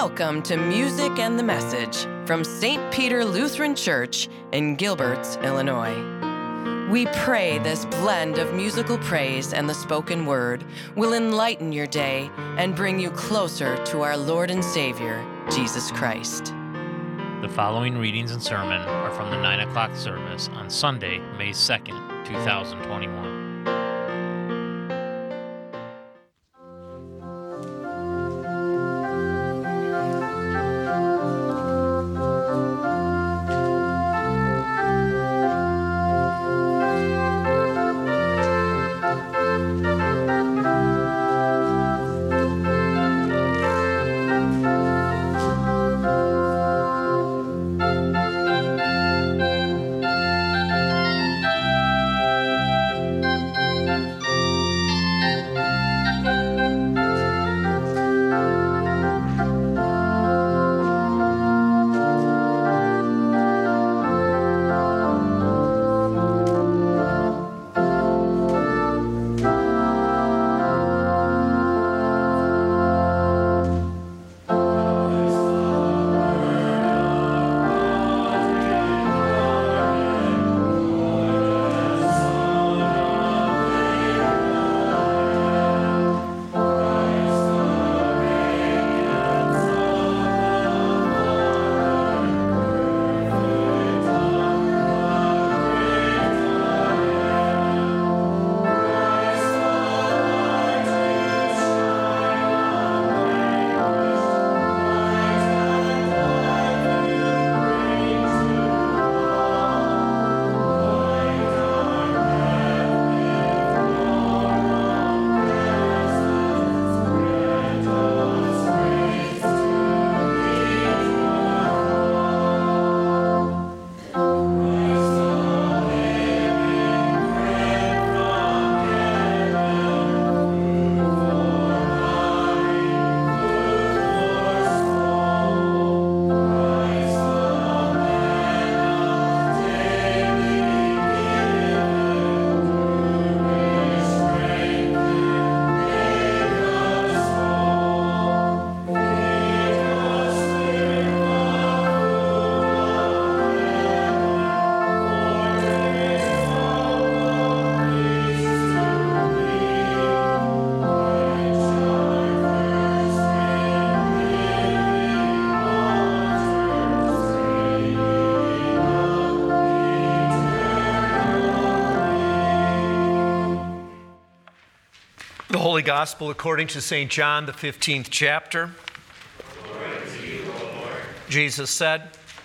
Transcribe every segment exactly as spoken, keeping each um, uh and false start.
Welcome to Music and the Message from Saint Peter Lutheran Church in Gilbert's, Illinois. We pray this blend of musical praise and the spoken word will enlighten your day and bring you closer to our Lord and Savior, Jesus Christ. The following readings and sermon are from the nine o'clock service on Sunday, May second, two thousand twenty-one. The Holy Gospel according to Saint John, the fifteenth chapter. Glory to you, O Lord. Jesus said,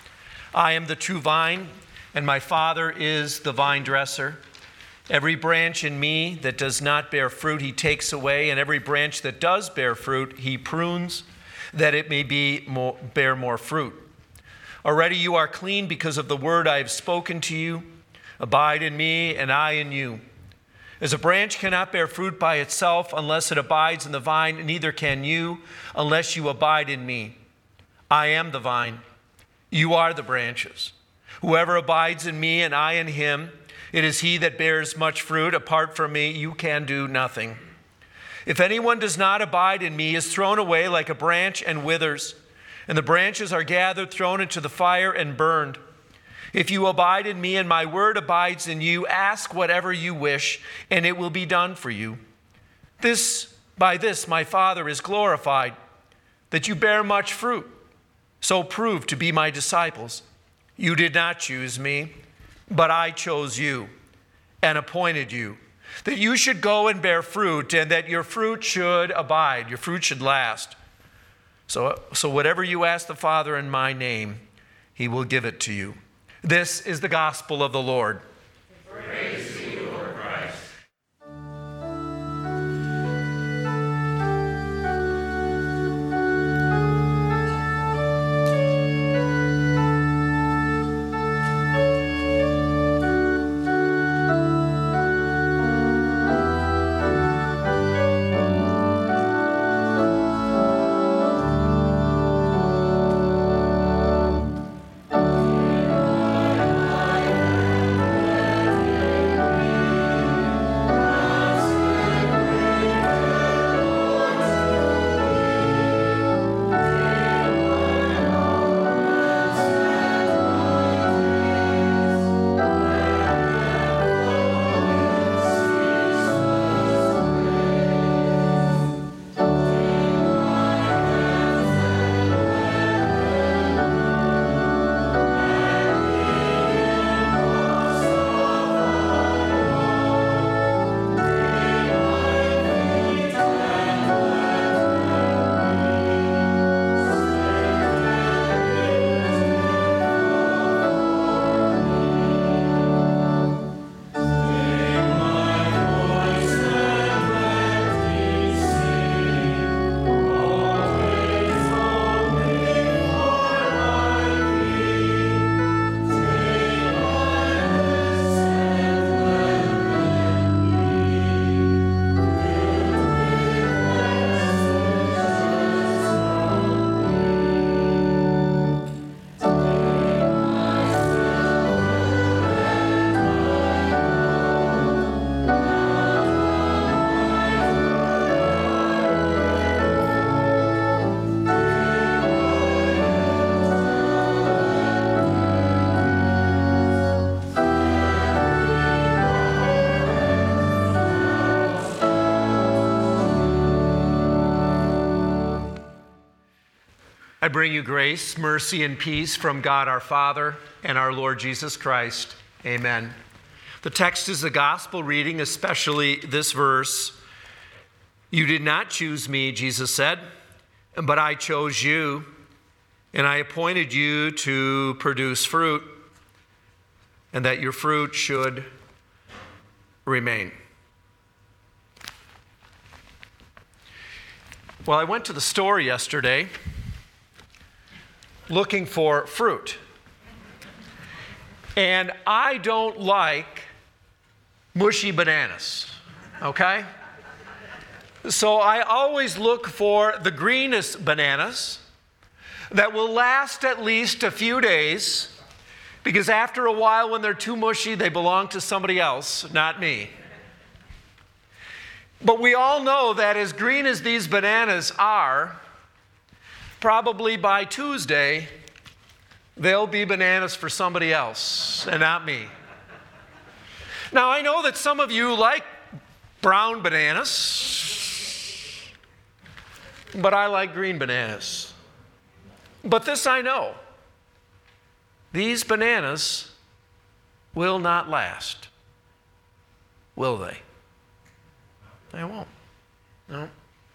I am the true vine, and my Father is the vine dresser. Every branch in me that does not bear fruit, he takes away, and every branch that does bear fruit, he prunes, that it may be more, bear more fruit. Already you are clean because of the word I have spoken to you. Abide in me, and I in you. As a branch cannot bear fruit by itself unless it abides in the vine, neither can you unless you abide in me. I am the vine. You are the branches. Whoever abides in me and I in him, it is he that bears much fruit. Apart from me, you can do nothing. If anyone does not abide in me, he is thrown away like a branch and withers, and the branches are gathered, thrown into the fire, and burned. If you abide in me and my word abides in you, ask whatever you wish, and it will be done for you. This, by this my Father is glorified, that you bear much fruit, so prove to be my disciples. You did not choose me, but I chose you and appointed you, that you should go and bear fruit, and that your fruit should abide, your fruit should last. So, so whatever you ask the Father in my name, he will give it to you. This is the gospel of the Lord. Praise to you, Lord Christ. I bring you grace, mercy, and peace from God our Father and our Lord Jesus Christ. Amen. The text is the gospel reading, especially this verse. You did not choose me, Jesus said, but I chose you, and I appointed you to produce fruit, and that your fruit should remain. Well, I went to the store yesterday looking for fruit. And I don't like mushy bananas, okay? So I always look for the greenest bananas that will last at least a few days, because after a while when they're too mushy, they belong to somebody else, not me. But we all know that as green as these bananas are, probably by Tuesday, they'll be bananas for somebody else and not me. Now, I know that some of you like brown bananas, but I like green bananas. But this I know. These bananas will not last. Will they? They won't. No.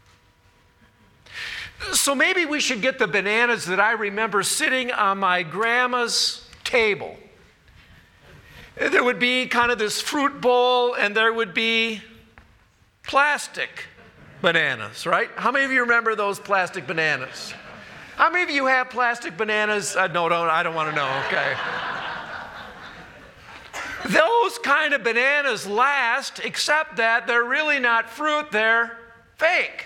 So maybe we should get the bananas that I remember sitting on my grandma's table. There would be kind of this fruit bowl, and there would be plastic bananas, right? How many of you remember those plastic bananas? How many of you have plastic bananas? Uh, no, don't, I don't want to know, okay. Those kind of bananas last, except that they're really not fruit, they're fake.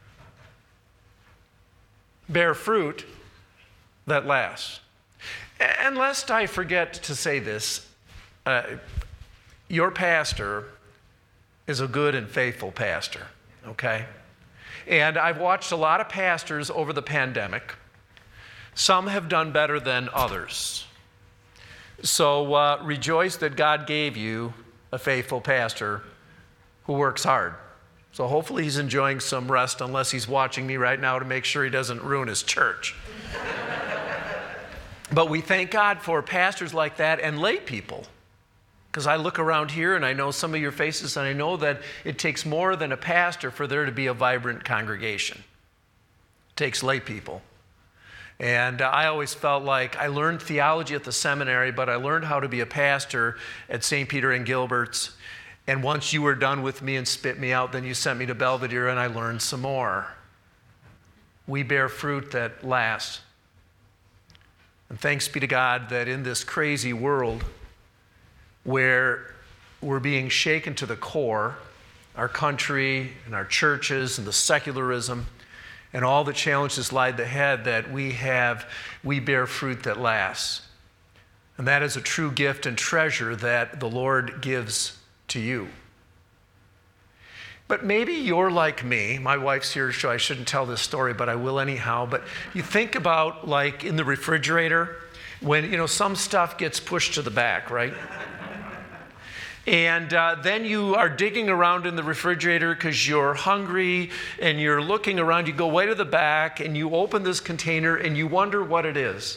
Bear fruit that lasts. And lest I forget to say this, uh, your pastor is a good and faithful pastor, okay? And I've watched a lot of pastors over the pandemic. Some have done better than others. So uh, rejoice that God gave you a faithful pastor who works hard. So hopefully he's enjoying some rest, unless he's watching me right now to make sure he doesn't ruin his church. But we thank God for pastors like that and lay people. Because I look around here and I know some of your faces, and I know that it takes more than a pastor for there to be a vibrant congregation. It takes lay people. And uh, I always felt like I learned theology at the seminary, but I learned how to be a pastor at Saint Peter and Gilbert's. And once you were done with me and spit me out, then you sent me to Belvedere and I learned some more. We bear fruit that lasts. And thanks be to God that in this crazy world where we're being shaken to the core, our country and our churches and the secularism and all the challenges lie ahead, that we have, we bear fruit that lasts. And that is a true gift and treasure that the Lord gives to you. But maybe you're like me. My wife's here, so I shouldn't tell this story, but I will anyhow. But you think about, like, in the refrigerator, when, you know, some stuff gets pushed to the back, right? And uh, then you are digging around in the refrigerator because you're hungry and you're looking around. You go way to the back and you open this container and you wonder what it is.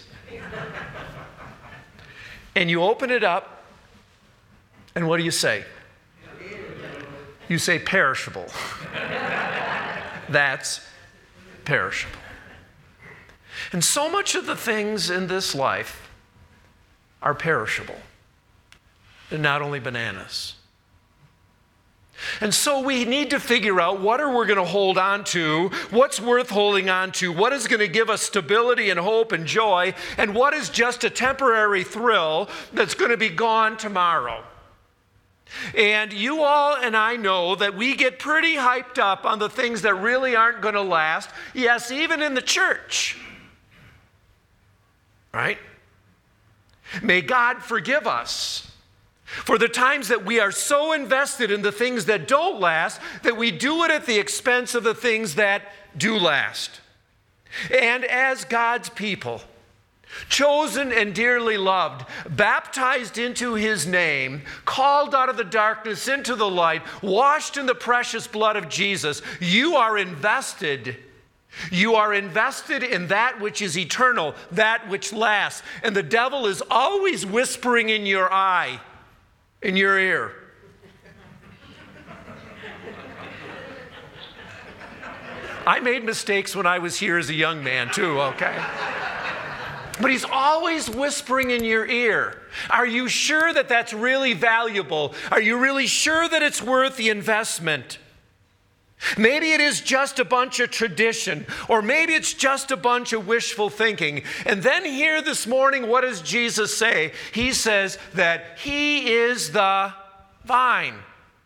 And you open it up, and what do you say? You say perishable. That's perishable. And so much of the things in this life are perishable. And not only bananas. And so we need to figure out what are we going to hold on to, what's worth holding on to, what is going to give us stability and hope and joy, and what is just a temporary thrill that's going to be gone tomorrow. And you all and I know that we get pretty hyped up on the things that really aren't going to last. Yes, even in the church. Right? May God forgive us for the times that we are so invested in the things that don't last that we do it at the expense of the things that do last. And as God's people, chosen and dearly loved, baptized into his name, called out of the darkness into the light, washed in the precious blood of Jesus, you are invested You are invested in that which is eternal, that which lasts. And the devil is always whispering in your eye, in your ear. I made mistakes when I was here as a young man too, okay? But he's always whispering in your ear. Are you sure that that's really valuable? Are you really sure that it's worth the investment? Maybe it is just a bunch of tradition, or maybe it's just a bunch of wishful thinking. And then here this morning, what does Jesus say? He says that he is the vine.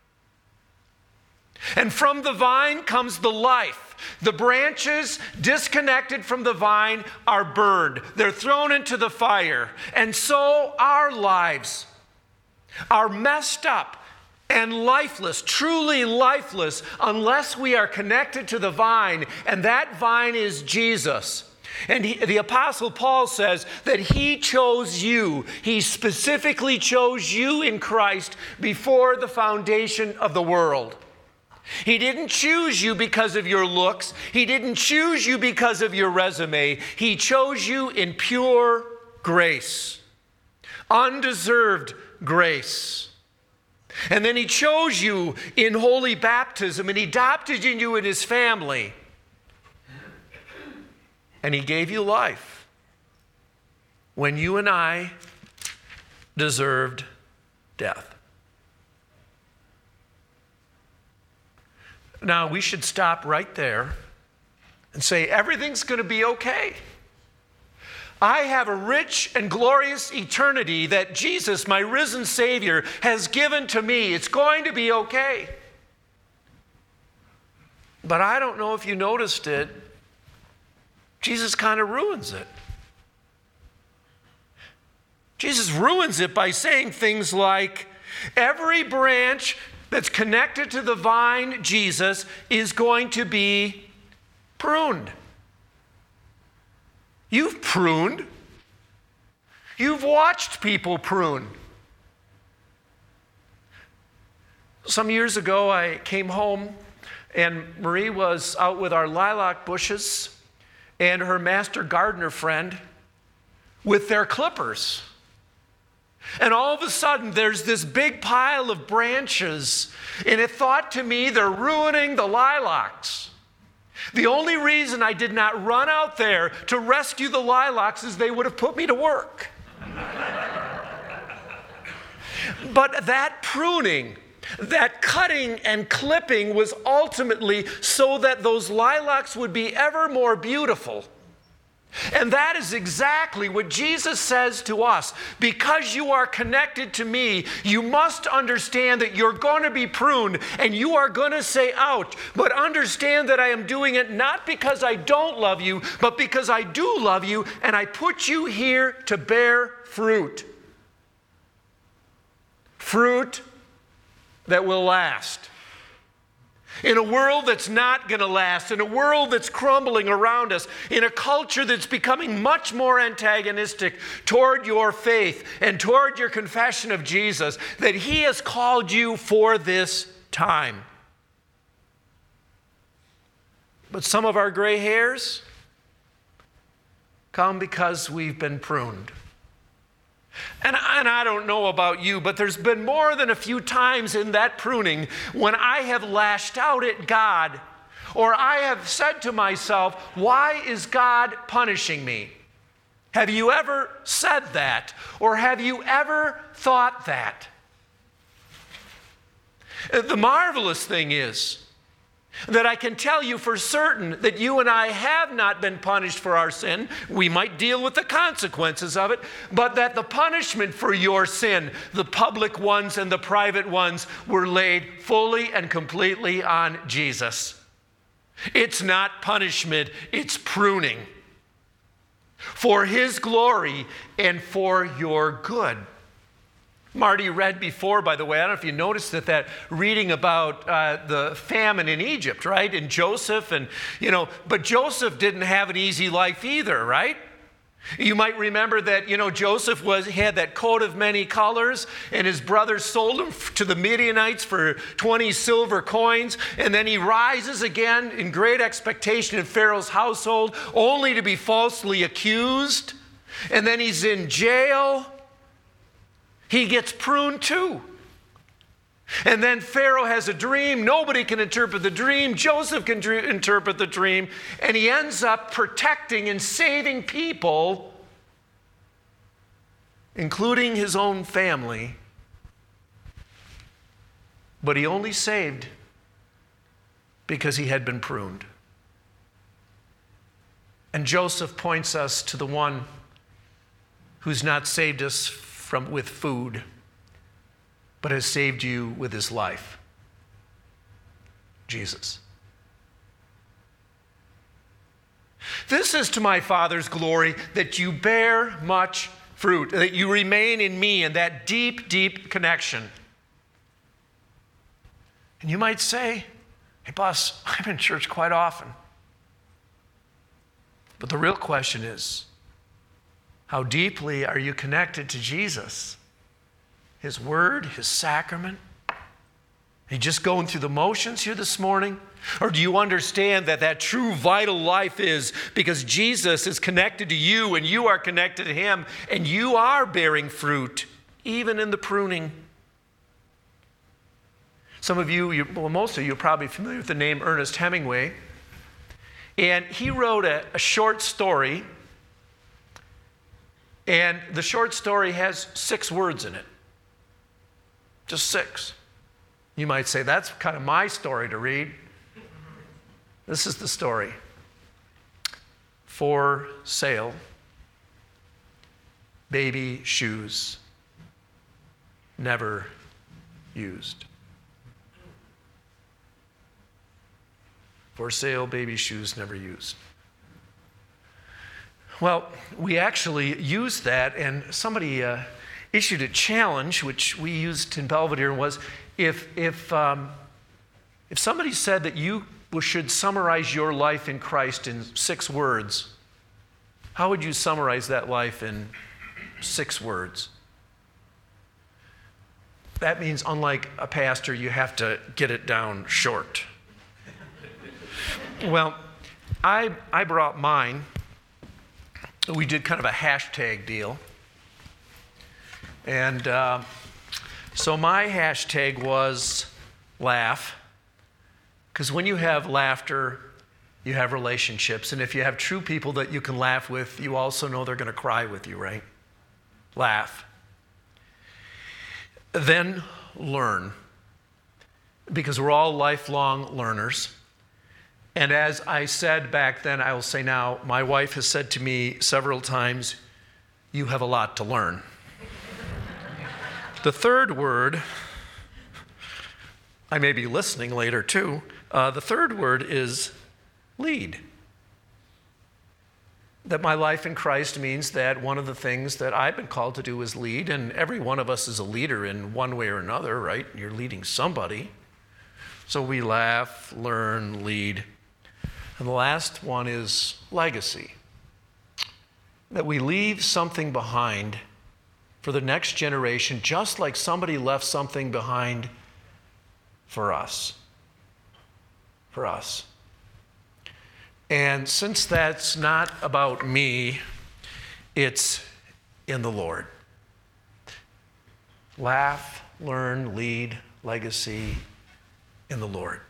And from the vine comes the life. The branches disconnected from the vine are burned. They're thrown into the fire. And so our lives are messed up and lifeless, truly lifeless, unless we are connected to the vine, and that vine is Jesus. And he, the Apostle Paul says that he chose you. He specifically chose you in Christ before the foundation of the world. He didn't choose you because of your looks. He didn't choose you because of your resume. He chose you in pure grace, undeserved grace. And then he chose you in holy baptism, and he adopted you in his family. And he gave you life when you and I deserved death. Now, we should stop right there and say, everything's going to be okay. I have a rich and glorious eternity that Jesus, my risen Savior, has given to me. It's going to be okay. But I don't know if you noticed it. Jesus kind of ruins it. Jesus ruins it by saying things like, every branch that's connected to the vine, Jesus, is going to be pruned. You've pruned. You've watched people prune. Some years ago, I came home, and Marie was out with our lilac bushes and her master gardener friend with their clippers. And all of a sudden, there's this big pile of branches, and it thought to me, they're ruining the lilacs. The only reason I did not run out there to rescue the lilacs is they would have put me to work. But that pruning, that cutting and clipping was ultimately so that those lilacs would be ever more beautiful. And that is exactly what Jesus says to us. Because you are connected to me, you must understand that you're going to be pruned and you are going to say, ouch. But understand that I am doing it not because I don't love you, but because I do love you, and I put you here to bear fruit. Fruit that will last. In a world that's not going to last, in a world that's crumbling around us, in a culture that's becoming much more antagonistic toward your faith and toward your confession of Jesus, that he has called you for this time. But some of our gray hairs come because we've been pruned. And, and I don't know about you, but there's been more than a few times in that pruning when I have lashed out at God, or I have said to myself, why is God punishing me? Have you ever said that? Or have you ever thought that? The marvelous thing is that I can tell you for certain that you and I have not been punished for our sin. We might deal with the consequences of it, but that the punishment for your sin, the public ones and the private ones, were laid fully and completely on Jesus. It's not punishment, it's pruning for his glory and for your good. Marty read before, by the way, I don't know if you noticed that, that reading about uh, the famine in Egypt, right? And Joseph, and, you know, but Joseph didn't have an easy life either, right? You might remember that, you know, Joseph was had that coat of many colors, and his brothers sold him to the Midianites for twenty silver coins, and then he rises again in great expectation in Pharaoh's household, only to be falsely accused, and then he's in jail. He gets pruned too. And then Pharaoh has a dream. Nobody can interpret the dream. Joseph can dr- interpret the dream. And he ends up protecting and saving people, including his own family. But he only saved because he had been pruned. And Joseph points us to the one who's not saved us from with food, but has saved you with his life. Jesus. This is to my Father's glory, that you bear much fruit, that you remain in me in that deep, deep connection. And you might say, hey, boss, I'm in church quite often. But the real question is, how deeply are you connected to Jesus? His word, his sacrament? Are you just going through the motions here this morning? Or do you understand that that true vital life is because Jesus is connected to you and you are connected to him and you are bearing fruit, even in the pruning? Some of you, you well, most of you are probably familiar with the name Ernest Hemingway. And he wrote a, a short story. And the short story has six words in it. Just six. You might say, that's kind of my story to read. This is the story. For sale, baby shoes, never used. For sale, baby shoes, never used. Well, we actually used that, and somebody uh, issued a challenge, which we used in Belvedere, was if if um, if somebody said that you should summarize your life in Christ in six words, how would you summarize that life in six words? That means, unlike a pastor, you have to get it down short. Well, I I brought mine. We did kind of a hashtag deal. And uh, so my hashtag was laugh, because when you have laughter, you have relationships. And if you have true people that you can laugh with, you also know they're going to cry with you, right? Laugh. Then learn, because we're all lifelong learners. And as I said back then, I will say now, my wife has said to me several times, you have a lot to learn. The third word, I may be listening later too, uh, the third word is lead. That my life in Christ means that one of the things that I've been called to do is lead, and every one of us is a leader in one way or another, right? You're leading somebody. So we laugh, learn, lead. And the last one is legacy. That we leave something behind for the next generation, just like somebody left something behind for us. For us. And since that's not about me, it's in the Lord. Laugh, learn, lead, legacy in the Lord.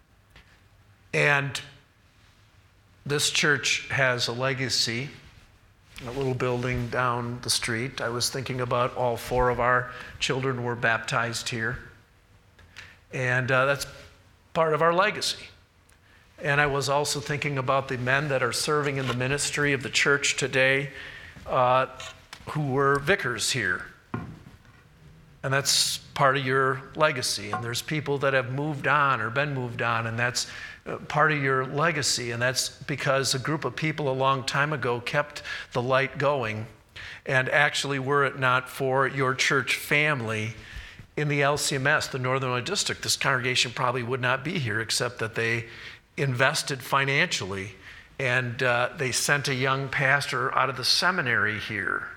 And this church has a legacy, a little building down the street. I was thinking about all four of our children were baptized here. And uh, that's part of our legacy. And I was also thinking about the men that are serving in the ministry of the church today uh, who were vicars here. And that's part of your legacy. And there's people that have moved on or been moved on, and that's part of your legacy. And that's because a group of people a long time ago kept the light going. And actually, were it not for your church family in the L C M S, the Northern Illinois District, this congregation probably would not be here, except that they invested financially And uh, they sent a young pastor out of the seminary here.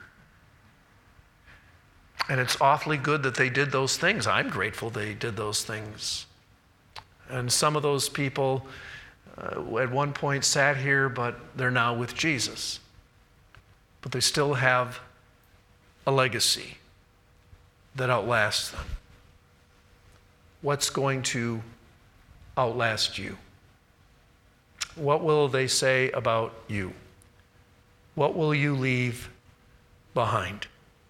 And it's awfully good that they did those things. I'm grateful they did those things. And some of those people uh, at one point sat here, but they're now with Jesus. But they still have a legacy that outlasts them. What's going to outlast you? What will they say about you? What will you leave behind?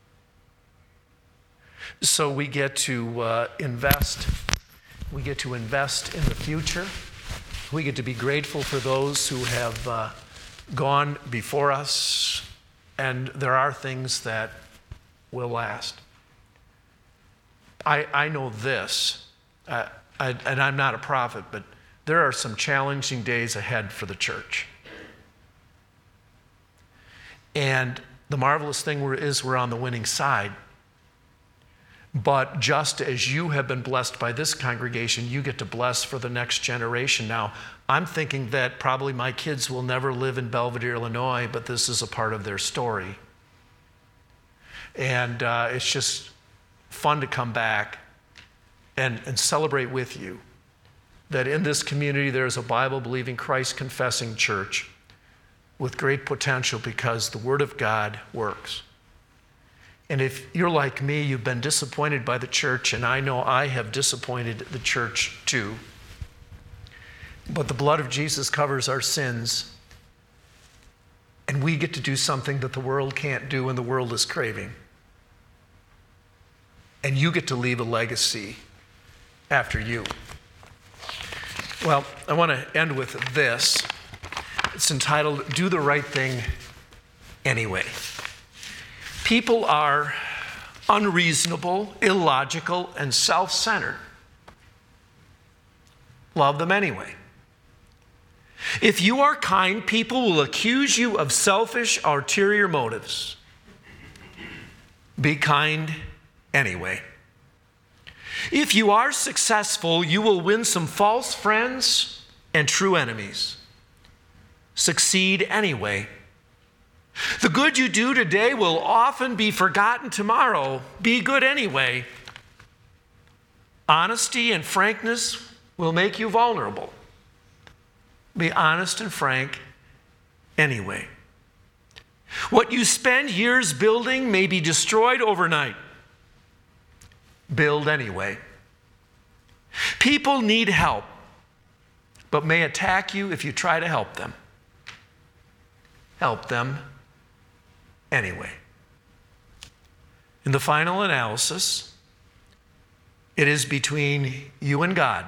So we get to uh, invest. We get to invest in the future. We get to be grateful for those who have uh, gone before us. And there are things that will last. I, I know this, uh, I, and I'm not a prophet, but there are some challenging days ahead for the church. And the marvelous thing is we're on the winning side. But just as you have been blessed by this congregation, you get to bless for the next generation. Now, I'm thinking that probably my kids will never live in Belvedere, Illinois, but this is a part of their story. And uh, it's just fun to come back and, and celebrate with you that in this community there is a Bible-believing, Christ-confessing church with great potential because the Word of God works. And if you're like me, you've been disappointed by the church, and I know I have disappointed the church too. But the blood of Jesus covers our sins, and we get to do something that the world can't do and the world is craving. And you get to leave a legacy after you. Well, I want to end with this. It's entitled, Do the Right Thing Anyway. People are unreasonable, illogical, and self-centered. Love them anyway. If you are kind, people will accuse you of selfish, ulterior motives. Be kind anyway. If you are successful, you will win some false friends and true enemies. Succeed anyway. The good you do today will often be forgotten tomorrow. Be good anyway. Honesty and frankness will make you vulnerable. Be honest and frank anyway. What you spend years building may be destroyed overnight. Build anyway. People need help, but may attack you if you try to help them. Help them anyway. In the final analysis, it is between you and God.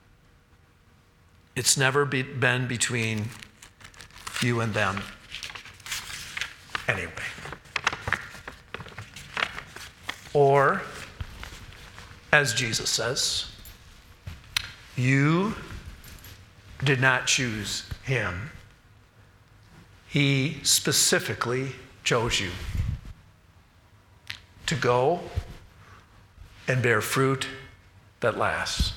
It's never be, been between you and them. Anyway. Or, as Jesus says, you did not choose him. He specifically chose you to go and bear fruit that lasts.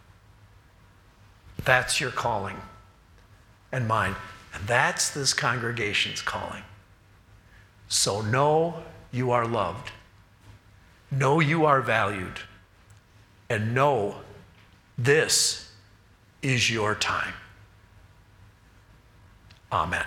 That's your calling and mine. And that's this congregation's calling. So know you are loved. Know you are valued. And know this is your time. Amen.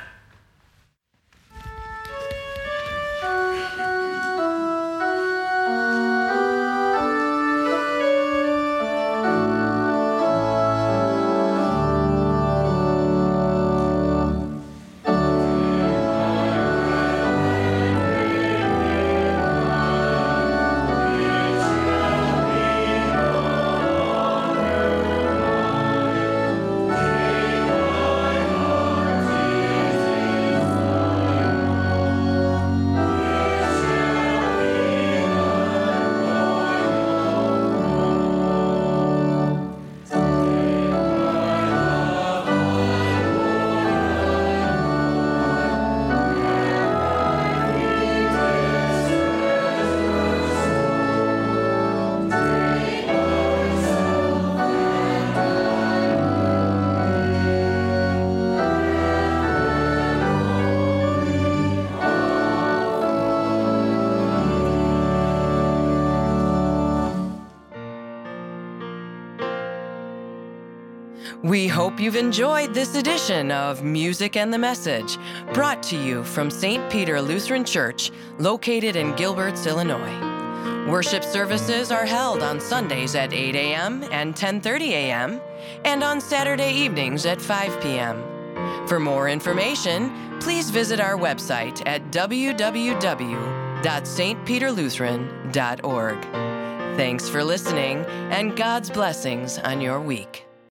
We hope you've enjoyed this edition of Music and the Message, brought to you from Saint Peter Lutheran Church, located in Gilberts, Illinois. Worship services are held on Sundays at eight a.m. and ten thirty a.m., and on Saturday evenings at five p.m. For more information, please visit our website at w w w dot s t peter lutheran dot org. Thanks for listening, and God's blessings on your week.